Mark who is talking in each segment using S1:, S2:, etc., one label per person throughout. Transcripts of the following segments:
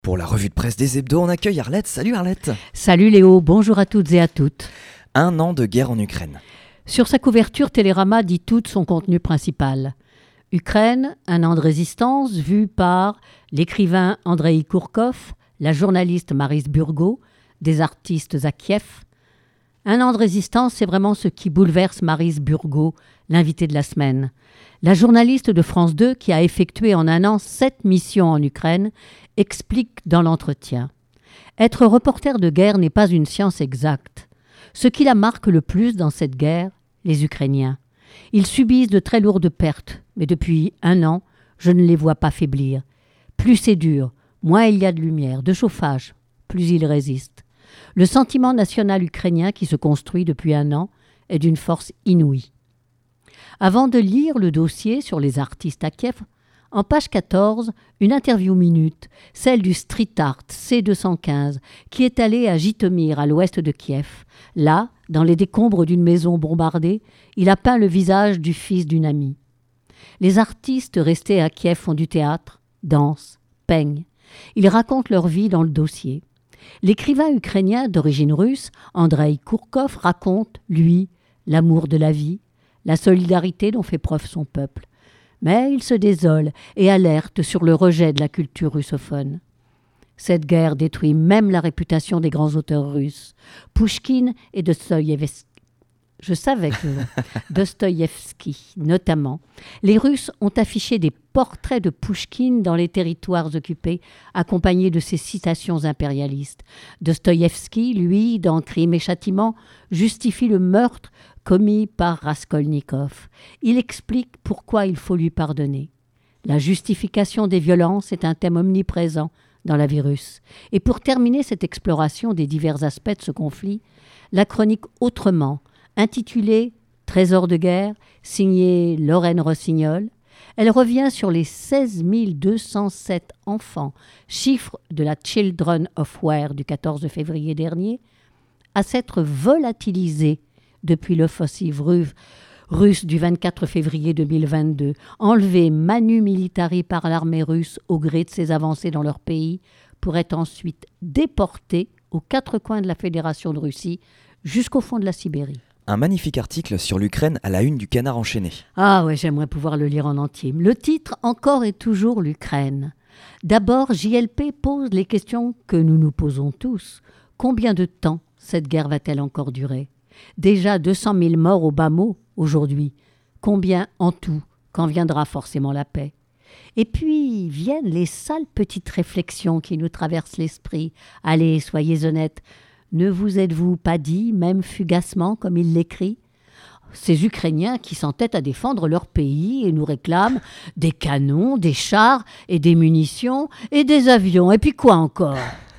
S1: Pour la revue de presse des hebdos, on accueille Arlette. Salut Arlette.
S2: Salut Léo, bonjour à toutes et à toutes.
S1: 1 an de guerre en Ukraine.
S2: Sur sa couverture, Télérama dit tout de son contenu principal. Ukraine, 1 an de résistance, vu par l'écrivain Andreï Kourkov, la journaliste Maryse Burgot, des artistes à Kiev. 1 an de résistance, c'est vraiment ce qui bouleverse Maryse Burgot, l'invitée de la semaine. La journaliste de France 2, qui a effectué en 1 an 7 missions en Ukraine, explique dans l'entretien. Être reporter de guerre n'est pas une science exacte. Ce qui la marque le plus dans cette guerre, les Ukrainiens. Ils subissent de très lourdes pertes, mais depuis 1 an, je ne les vois pas faiblir. Plus c'est dur, moins il y a de lumière, de chauffage, plus ils résistent. Le sentiment national ukrainien qui se construit depuis 1 an est d'une force inouïe. Avant de lire le dossier sur les artistes à Kiev, en page 14, une interview minute, celle du street art C215, qui est allé à Jitomir, à l'ouest de Kiev. Là, dans les décombres d'une maison bombardée, il a peint le visage du fils d'une amie. Les artistes restés à Kiev font du théâtre, dansent, peignent. Ils racontent leur vie dans le dossier. L'écrivain ukrainien d'origine russe, Andreï Kourkov, raconte, lui, l'amour de la vie, la solidarité dont fait preuve son peuple. Mais il se désole et alerte sur le rejet de la culture russophone. Cette guerre détruit même la réputation des grands auteurs russes. Pouchkine et Dostoïevski. Je savais que Dostoïevski, notamment. Les Russes ont affiché des portraits de Pouchkine dans les territoires occupés, accompagnés de ses citations impérialistes. Dostoïevski, lui, dans Crime et Châtiment, justifie le meurtre commis par Raskolnikov. Il explique pourquoi il faut lui pardonner. La justification des violences est un thème omniprésent dans la vie russe. Et pour terminer cette exploration des divers aspects de ce conflit, la chronique Autrement, intitulée « Trésor de guerre », signée Lorraine Rossignol, elle revient sur les 16 207 enfants, chiffre de la Children of War du 14 février dernier, à s'être volatilisés depuis l'offensive russe du 24 février 2022, enlevés manu militari par l'armée russe au gré de ses avancées dans leur pays, pour être ensuite déportés aux 4 coins de la Fédération de Russie jusqu'au fond de la Sibérie.
S1: Un magnifique article sur l'Ukraine à la une du Canard enchaîné.
S2: Ah ouais, j'aimerais pouvoir le lire en entier. Le titre, encore et toujours l'Ukraine. D'abord, JLP pose les questions que nous nous posons tous. Combien de temps cette guerre va-t-elle encore durer ? Déjà 200 000 morts au bas mot aujourd'hui. Combien en tout, quand viendra forcément la paix ? Et puis viennent les sales petites réflexions qui nous traversent l'esprit. Allez, soyez honnêtes. Ne vous êtes-vous pas dit, même fugacement, comme il l'écrit, ces Ukrainiens qui s'entêtent à défendre leur pays et nous réclament des canons, des chars et des munitions et des avions. Et puis quoi encore ?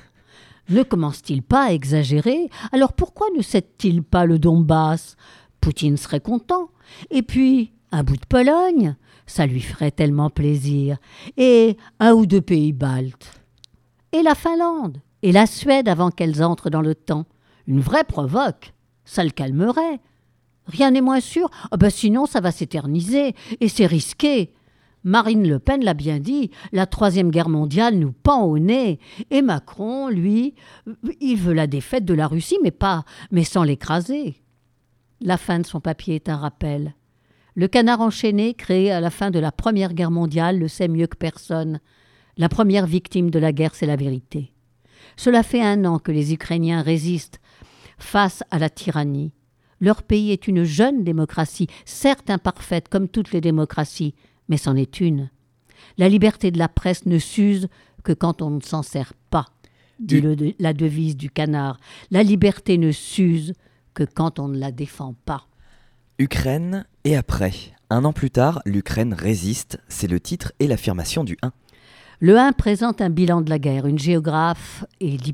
S2: Ne commence-t-il pas à exagérer ? Alors pourquoi ne cède-t-il pas le Donbass ? Poutine serait content. Et puis, un bout de Pologne, ça lui ferait tellement plaisir. Et 1 ou 2 pays baltes. Et la Finlande ? Et la Suède avant qu'elles entrent dans l'OTAN. Une vraie provoque. Ça le calmerait. Rien n'est moins sûr. Sinon, ça va s'éterniser. Et c'est risqué. Marine Le Pen l'a bien dit, la 3e guerre mondiale nous pend au nez. Et Macron, lui, il veut la défaite de la Russie, mais sans l'écraser. La fin de son papier est un rappel. Le Canard enchaîné, créé à la fin de la Première Guerre mondiale, le sait mieux que personne. La première victime de la guerre, c'est la vérité. Cela fait 1 an que les Ukrainiens résistent face à la tyrannie. Leur pays est une jeune démocratie, certes imparfaite comme toutes les démocraties, mais c'en est une. La liberté de la presse ne s'use que quand on ne s'en sert pas, dit la devise du Canard. La liberté ne s'use que quand on ne la défend pas.
S1: Ukraine et après. 1 an plus tard, l'Ukraine résiste, c'est le titre et l'affirmation du 1.
S2: Le 1 présente un bilan de la guerre. Un géographe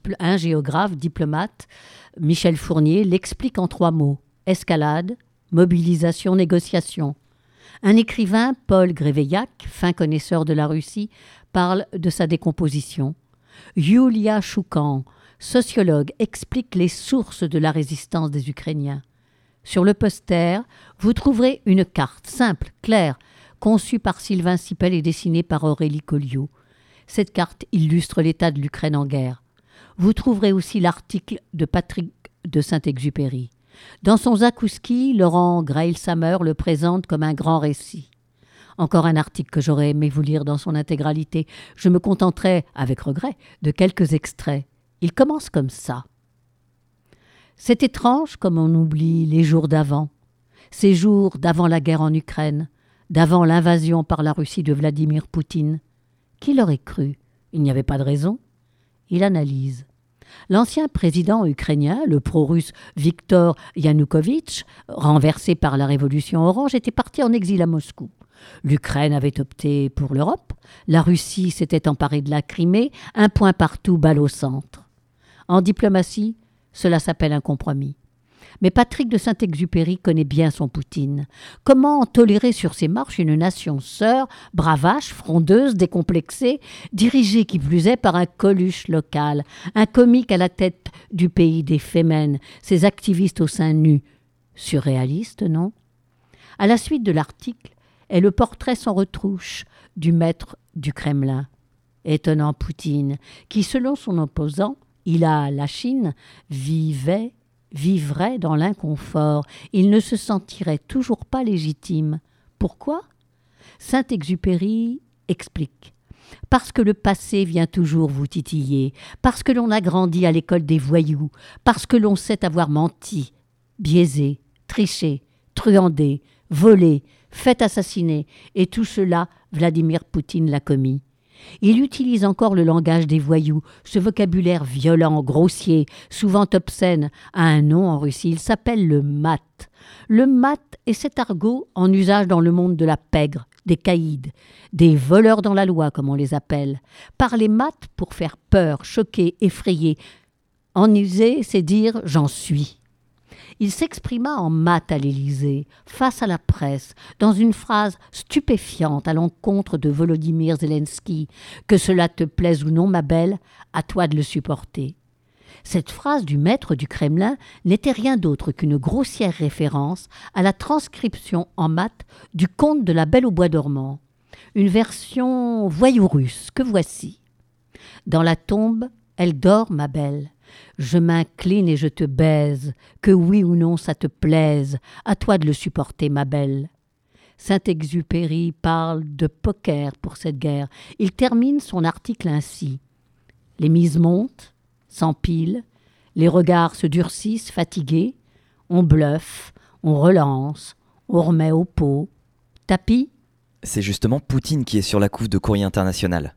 S2: diplomate, Michel Fournier, l'explique en 3 mots. Escalade, mobilisation, négociation. Un écrivain, Paul Gréveillac, fin connaisseur de la Russie, parle de sa décomposition. Yulia Choukan, sociologue, explique les sources de la résistance des Ukrainiens. Sur le poster, vous trouverez une carte simple, claire, conçue par Sylvain Sipel et dessinée par Aurélie Colliot. Cette carte illustre l'état de l'Ukraine en guerre. Vous trouverez aussi l'article de Patrick de Saint-Exupéry. Dans son Zakouski, Laurent Greilshammer le présente comme un grand récit. Encore un article que j'aurais aimé vous lire dans son intégralité. Je me contenterai, avec regret, de quelques extraits. Il commence comme ça. C'est étrange comme on oublie les jours d'avant. Ces jours d'avant la guerre en Ukraine, d'avant l'invasion par la Russie de Vladimir Poutine. Qui l'aurait cru? Il n'y avait pas de raison. Il analyse. L'ancien président ukrainien, le pro-russe Viktor Yanukovych, renversé par la révolution orange, était parti en exil à Moscou. L'Ukraine avait opté pour l'Europe, la Russie s'était emparée de la Crimée, un point partout, balle au centre. En diplomatie, cela s'appelle un compromis. Mais Patrick de Saint-Exupéry connaît bien son Poutine. Comment tolérer sur ses marches une nation sœur, bravache, frondeuse, décomplexée, dirigée qui plus est par un Coluche local, un comique à la tête du pays des Femen, ses activistes au sein nu? Surréaliste, non? À la suite de l'article est le portrait sans retouche du maître du Kremlin. Étonnant Poutine, qui selon son opposant, la Chine, vivrait dans l'inconfort. Il ne se sentirait toujours pas légitime. Pourquoi? Saint-Exupéry explique. Parce que le passé vient toujours vous titiller, parce que l'on a grandi à l'école des voyous, parce que l'on sait avoir menti, biaisé, triché, truandé, volé, fait assassiner, et tout cela, Vladimir Poutine l'a commis. Il utilise encore le langage des voyous, ce vocabulaire violent, grossier, souvent obscène, a un nom en Russie, il s'appelle le mat. Le mat est cet argot en usage dans le monde de la pègre, des caïds, des voleurs dans la loi comme on les appelle. Parler mat pour faire peur, choquer, effrayer. En user, c'est dire « j'en suis ». Il s'exprima en mat à l'Élysée, face à la presse, dans une phrase stupéfiante à l'encontre de Volodymyr Zelensky. « Que cela te plaise ou non, ma belle, à toi de le supporter. » Cette phrase du maître du Kremlin n'était rien d'autre qu'une grossière référence à la transcription en mat du conte de la Belle au bois dormant. Une version voyou russe que voici. « Dans la tombe, elle dort, ma belle. Je m'incline et je te baise, que oui ou non ça te plaise, à toi de le supporter, ma belle. » Saint-Exupéry parle de poker pour cette guerre. Il termine son article ainsi. Les mises montent, s'empilent, les regards se durcissent, fatigués, on bluffe, on relance, on remet au pot. Tapis?
S1: C'est justement Poutine qui est sur la couve de Courrier International.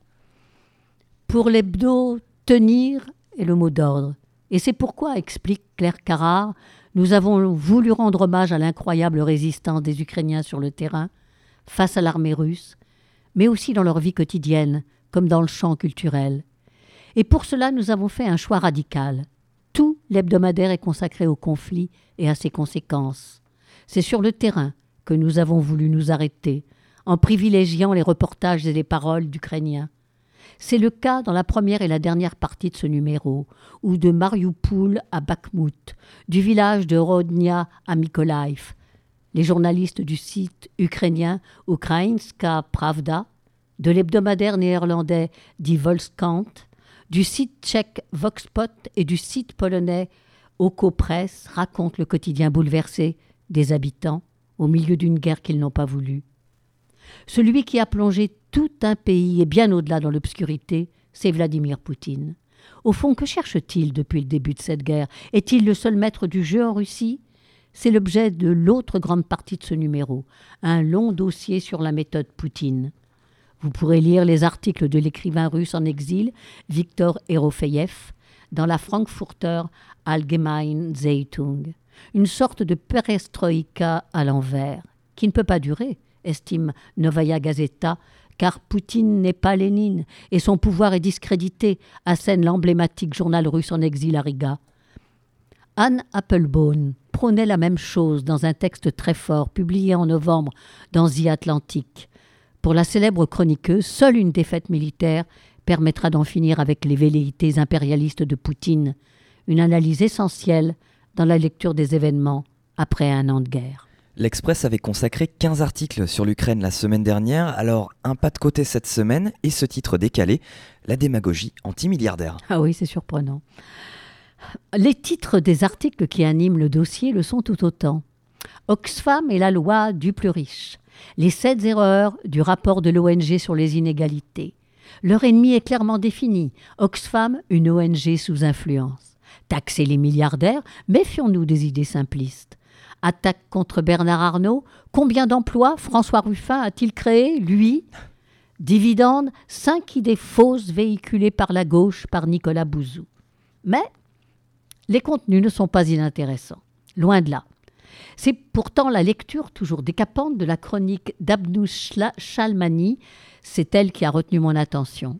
S2: Pour l'hebdo, tenir est le mot d'ordre. Et c'est pourquoi, explique Claire Carrard, nous avons voulu rendre hommage à l'incroyable résistance des Ukrainiens sur le terrain, face à l'armée russe, mais aussi dans leur vie quotidienne, comme dans le champ culturel. Et pour cela, nous avons fait un choix radical. Tout l'hebdomadaire est consacré au conflit et à ses conséquences. C'est sur le terrain que nous avons voulu nous arrêter, en privilégiant les reportages et les paroles d'Ukrainiens. C'est le cas dans la première et la dernière partie de ce numéro, ou de Marioupol à Bakhmout, du village de Rodnia à Mykolaiv. Les journalistes du site ukrainien Ukrainska Pravda, de l'hebdomadaire néerlandais Die Volkskrant, du site tchèque Voxpot et du site polonais Okopress racontent le quotidien bouleversé des habitants au milieu d'une guerre qu'ils n'ont pas voulu. Celui qui a plongé tout un pays et bien au-delà dans l'obscurité, c'est Vladimir Poutine. Au fond, que cherche-t-il depuis le début de cette guerre? Est-il le seul maître du jeu en Russie? C'est l'objet de l'autre grande partie de ce numéro, un long dossier sur la méthode Poutine. Vous pourrez lire les articles de l'écrivain russe en exil, Viktor Erofeyev, dans la Frankfurter Allgemeine Zeitung, une sorte de perestroïka à l'envers, qui ne peut pas durer, estime Novaya Gazeta, car Poutine n'est pas Lénine et son pouvoir est discrédité, assène l'emblématique journal russe en exil à Riga. Anne Applebaum prônait la même chose dans un texte très fort publié en novembre dans The Atlantic. Pour la célèbre chroniqueuse, seule une défaite militaire permettra d'en finir avec les velléités impérialistes de Poutine, une analyse essentielle dans la lecture des événements après un an de guerre.
S1: L'Express avait consacré 15 articles sur l'Ukraine la semaine dernière, alors un pas de côté cette semaine et ce titre décalé, la démagogie anti-milliardaire.
S2: Ah oui, c'est surprenant. Les titres des articles qui animent le dossier le sont tout autant. Oxfam et la loi du plus riche. Les 7 erreurs du rapport de l'ONG sur les inégalités. Leur ennemi est clairement défini. Oxfam, une ONG sous influence. Taxer les milliardaires, méfions-nous des idées simplistes. Attaque contre Bernard Arnault. Combien d'emplois François Ruffin a-t-il créé, lui ? Dividendes, 5 idées fausses véhiculées par la gauche par Nicolas Bouzou. Mais les contenus ne sont pas inintéressants. Loin de là. C'est pourtant la lecture toujours décapante de la chronique d'Abnouch Chalmani, c'est elle qui a retenu mon attention.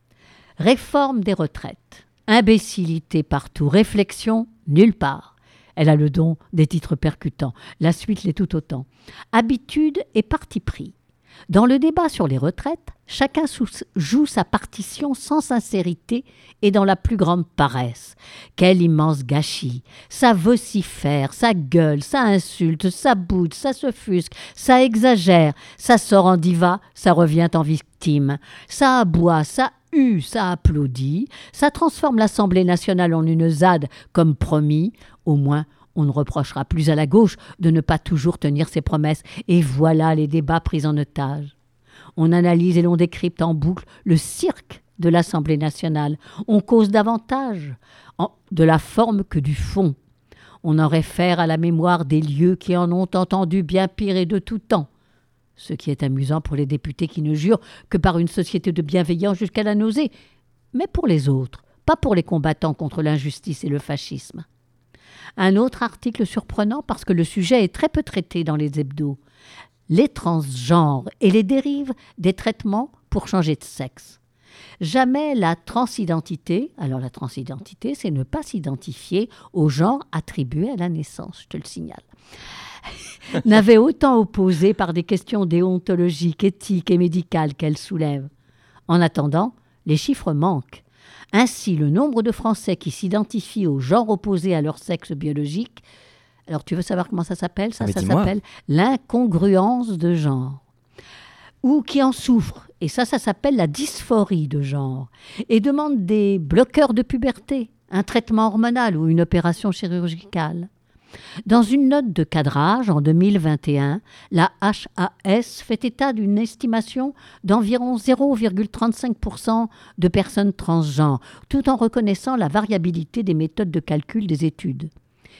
S2: Réforme des retraites, imbécilité partout, réflexion nulle part. Elle a le don des titres percutants, la suite l'est tout autant. Habitude et parti pris. Dans le débat sur les retraites, chacun joue sa partition sans sincérité et dans la plus grande paresse. Quel immense gâchis! Ça vocifère, ça gueule, ça insulte, ça boude, ça s'offusque, ça exagère, ça sort en diva, ça revient en victime. Ça aboie, ça hue, ça applaudit, ça transforme l'Assemblée nationale en une ZAD comme promis. Au moins, on ne reprochera plus à la gauche de ne pas toujours tenir ses promesses. Et voilà les débats pris en otage. On analyse et l'on décrypte en boucle le cirque de l'Assemblée nationale. On cause davantage de la forme que du fond. On en réfère à la mémoire des lieux qui en ont entendu bien pire et de tout temps. Ce qui est amusant pour les députés qui ne jurent que par une société de bienveillance jusqu'à la nausée. Mais pour les autres, pas pour les combattants contre l'injustice et le fascisme. Un autre article surprenant parce que le sujet est très peu traité dans les hebdos. Les transgenres et les dérives des traitements pour changer de sexe. Jamais la transidentité, alors la transidentité, c'est ne pas s'identifier au genre attribué à la naissance, je te le signale, n'avait autant opposé par des questions déontologiques, éthiques et médicales qu'elle soulève. En attendant, les chiffres manquent. Ainsi, le nombre de Français qui s'identifient au genre opposé à leur sexe biologique, alors tu veux savoir comment ça s'appelle ? Ça s'appelle l'incongruence de genre. Ou qui en souffrent, et ça s'appelle la dysphorie de genre, et demandent des bloqueurs de puberté, un traitement hormonal ou une opération chirurgicale. Dans une note de cadrage en 2021, la HAS fait état d'une estimation d'environ 0,35% de personnes transgenres, tout en reconnaissant la variabilité des méthodes de calcul des études.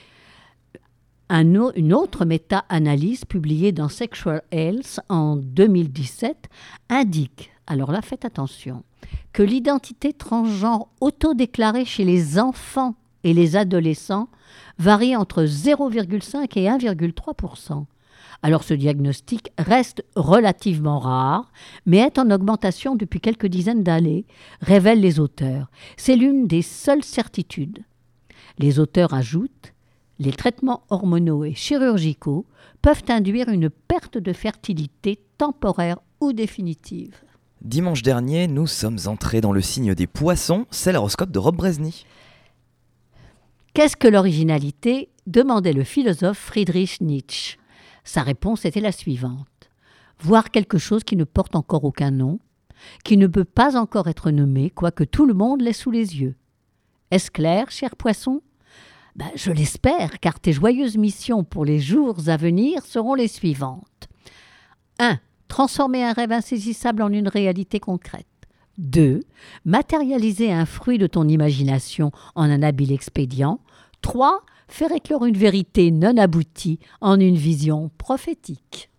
S2: Une autre méta-analyse publiée dans Sexual Health en 2017 indique, alors là faites attention, que l'identité transgenre autodéclarée chez les enfants et les adolescents varie entre 0,5 et 1,3%. Alors ce diagnostic reste relativement rare, mais est en augmentation depuis quelques dizaines d'années, révèlent les auteurs. C'est l'une des seules certitudes. Les auteurs ajoutent « Les traitements hormonaux et chirurgicaux peuvent induire une perte de fertilité temporaire ou définitive. »
S1: Dimanche dernier, nous sommes entrés dans le signe des poissons, c'est l'horoscope de Rob Brezny.
S2: Qu'est-ce que l'originalité ? Demandait le philosophe Friedrich Nietzsche. Sa réponse était la suivante. Voir quelque chose qui ne porte encore aucun nom, qui ne peut pas encore être nommé, quoique tout le monde l'ait sous les yeux. Est-ce clair, cher poisson ? Je l'espère, car tes joyeuses missions pour les jours à venir seront les suivantes. 1. Transformer un rêve insaisissable en une réalité concrète. 2. Matérialiser un fruit de ton imagination en un habile expédient. 3. Faire éclore une vérité non aboutie en une vision prophétique.